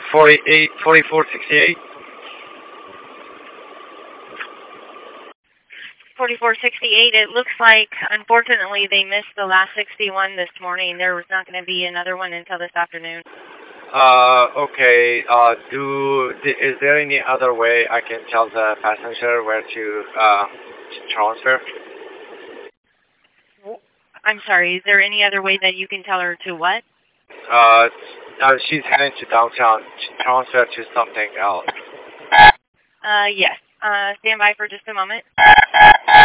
4468. 4468. It looks like, unfortunately, they missed the last 61 this morning. There was not going to be another one until this afternoon. Okay. Is there any other way I can tell the passenger where to transfer? I'm sorry. Is there any other way that you can tell her to what? She's heading to downtown to transfer to something else. Yes. Stand by for just a moment.